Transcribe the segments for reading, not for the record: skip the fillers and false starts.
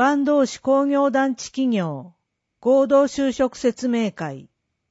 坂東市工業団地企業合同就職説明会。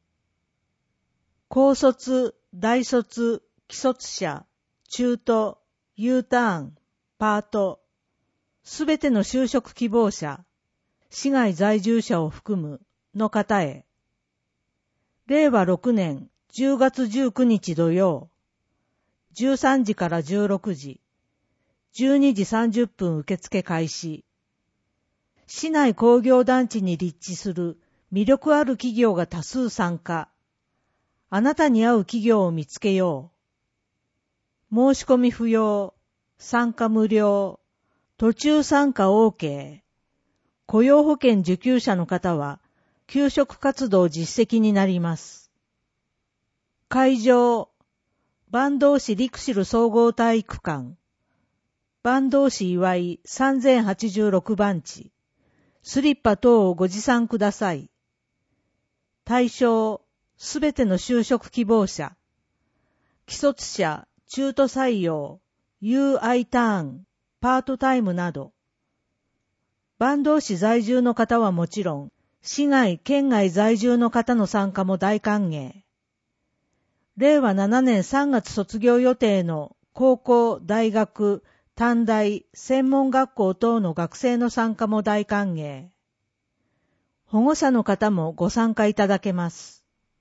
高卒、大卒、既卒者、中途、U ターン、パート、すべての就職希望者、市外在住者を含むの方へ。令和6年10月19日土曜、13時から16時、12時30分受付開始。市内工業団地に立地する魅力ある企業が多数参加。あなたに合う企業を見つけよう。申し込み不要、参加無料、途中参加 OK。雇用保険受給者の方は、求職活動実績になります。会場、坂東市リクシル総合体育館、坂東市岩井3086番地、スリッパ等をご持参ください。対象、すべての就職希望者、既卒者、中途採用、UI ターン、パートタイムなど。坂東市在住の方はもちろん、市外、県外在住の方の参加も大歓迎。令和7年3月卒業予定の高校、大学、短大、専門学校等の学生の参加も大歓迎。保護者の方もご参加いただけます。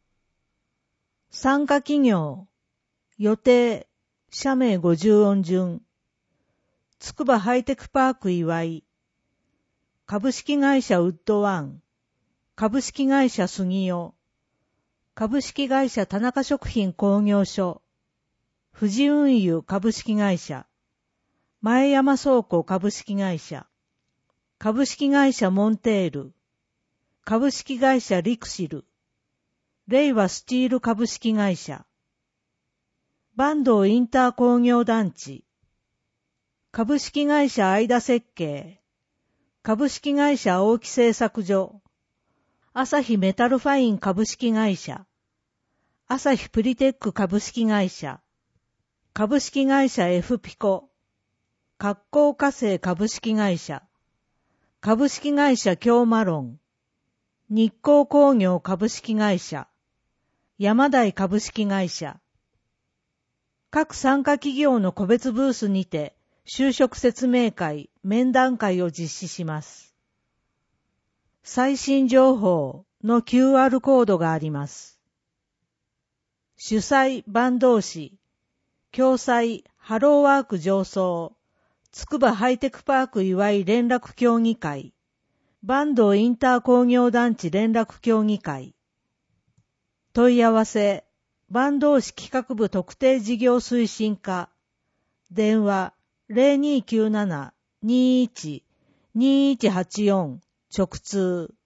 参加企業、予定、社名50音順、つくばハイテクパーク岩井、株式会社ウッドワン、株式会社杉代、株式会社田中食品工業所、富士運輸株式会社、前山倉庫株式会社、株式会社モンテール、株式会社リクシル、令和スチール株式会社、坂東インター工業団地、株式会社アイダ設計、株式会社青木製作所、朝日メタルファイン株式会社、朝日プリテック株式会社、株式会社 F ピコ、格好化成株式会社、株式会社京マロン、日光工業株式会社、山台株式会社。各参加企業の個別ブースにて、就職説明会、面談会を実施します。最新情報の QR コードがあります。主催、坂東市。共催、ハローワーク上層。つくばハイテクパーク岩井連絡協議会。坂東インター工業団地連絡協議会。問い合わせ、坂東市企画部特定事業推進課。電話、0297-21-2184直通。